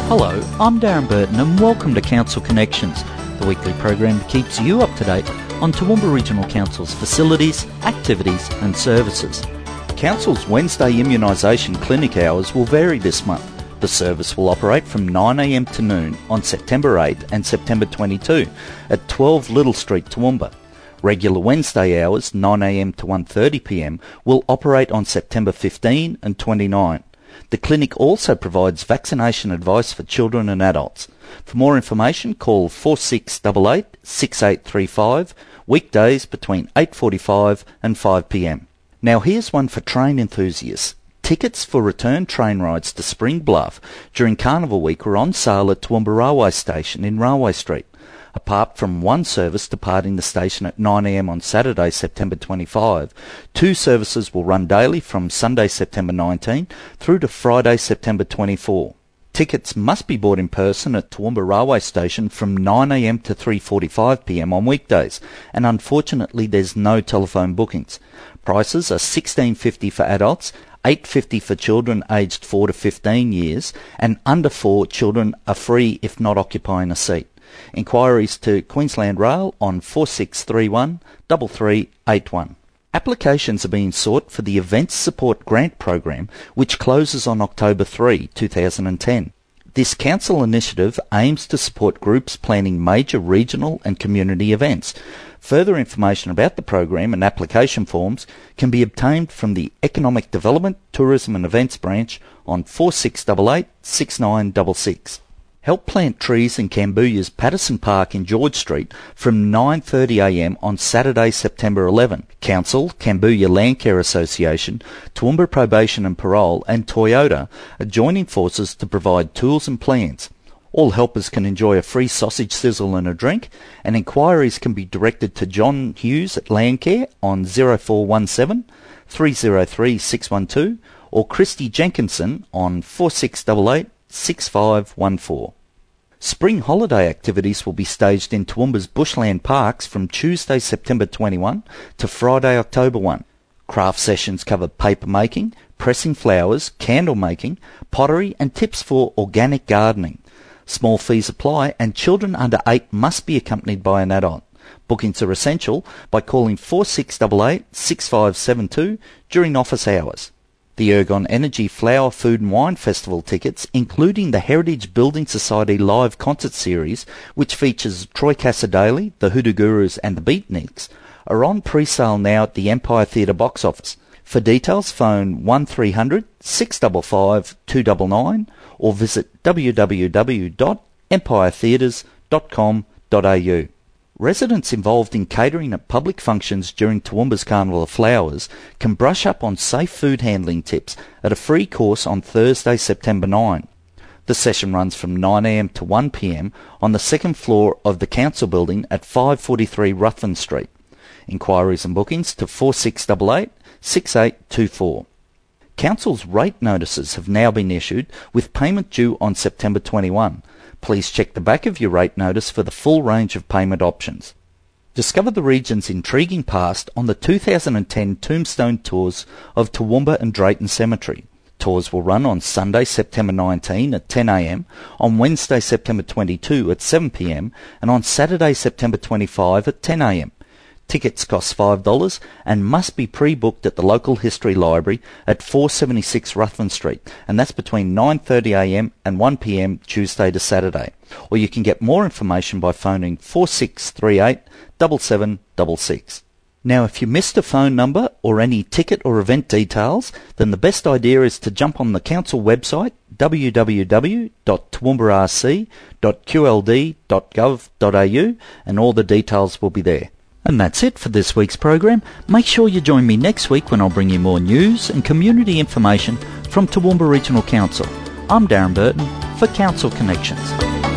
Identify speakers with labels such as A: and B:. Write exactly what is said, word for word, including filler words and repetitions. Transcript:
A: Hello, I'm Darren Burton and welcome to Council Connections, the weekly program that keeps you up to date on Toowoomba Regional Council's facilities, activities and services. Council's Wednesday immunisation clinic hours will vary this month. The service will operate from nine a m to noon on September eighth and September twenty-second at twelve Little Street, Toowoomba. Regular Wednesday hours, nine a m to one thirty p m, will operate on September fifteenth and twenty-ninth. The clinic also provides vaccination advice for children and adults. For more information, call four six eight eight, six eight three five, weekdays between eight forty-five and five p m. Now here's one for train enthusiasts. Tickets for return train rides to Spring Bluff during Carnival Week are on sale at Toowoomba Railway Station in Railway Street. Apart from one service departing the station at nine a m on Saturday, September twenty-fifth, two services will run daily from Sunday, September nineteenth through to Friday, September twenty-fourth. Tickets must be bought in person at Toowoomba Railway Station from nine a m to three forty-five p m on weekdays, and unfortunately there's no telephone bookings. Prices are sixteen fifty for adults, eight fifty for children aged four to fifteen years, and under four children are free if not occupying a seat. Inquiries to Queensland Rail on four six three one, three three eight one. Applications are being sought for the Events Support Grant Program, which closes on October third, two thousand ten. This council initiative aims to support groups planning major regional and community events. Further information about the program and application forms can be obtained from the Economic Development, Tourism and Events branch on four six eight eight, six nine six six. Help plant trees in Camboodia's Patterson Park in George Street from nine thirty a m on Saturday, September eleventh. Council, Cambodia Landcare Association, Toowoomba Probation and Parole and Toyota are joining forces to provide tools and plants. All helpers can enjoy a free sausage sizzle and a drink, and inquiries can be directed to John Hughes at Landcare on zero four one seven, three zero three, six one two or Christy Jenkinson on four six eight eight, six five one four. Spring holiday activities will be staged in Toowoomba's bushland parks from Tuesday, September twenty-first to Friday, October first. Craft sessions cover paper making, pressing flowers, candle making, pottery and tips for organic gardening. Small fees apply and children under eight must be accompanied by an adult. Bookings are essential by calling four six eight eight, six five seven two during office hours. The Ergon Energy Flower, Food and Wine Festival tickets, including the Heritage Building Society live concert series, which features Troy Cassadaly, the Hoodoo Gurus and the Beatniks, are on pre-sale now at the Empire Theatre box office. For details, phone one three hundred, six five five, two nine nine or visit w w w dot empire theatres dot com dot a u. Residents involved in catering at public functions during Toowoomba's Carnival of Flowers can brush up on safe food handling tips at a free course on Thursday, September ninth. The session runs from nine a m to one p m on the second floor of the Council Building at five forty-three Ruthven Street. Inquiries and bookings to four six eight eight, six eight two four. Council's rate notices have now been issued with payment due on September twenty-first. Please check the back of your rate notice for the full range of payment options. Discover the region's intriguing past on the two thousand ten Tombstone Tours of Toowoomba and Drayton Cemetery. Tours will run on Sunday, September nineteenth at ten a m, on Wednesday, September twenty-second at seven p m and on Saturday, September twenty-fifth at ten a m. Tickets cost five dollars and must be pre-booked at the local history library at four seventy-six Ruthven Street, and that's between nine thirty a m and one p m Tuesday to Saturday. Or you can get more information by phoning four six three eight, seven seven six six. Now, if you missed a phone number or any ticket or event details, then the best idea is to jump on the council website w w w dot toowoomba r c dot q l d dot gov dot a u and all the details will be there. And that's it for this week's program. Make sure you join me next week when I'll bring you more news and community information from Toowoomba Regional Council. I'm Darren Burton for Council Connections.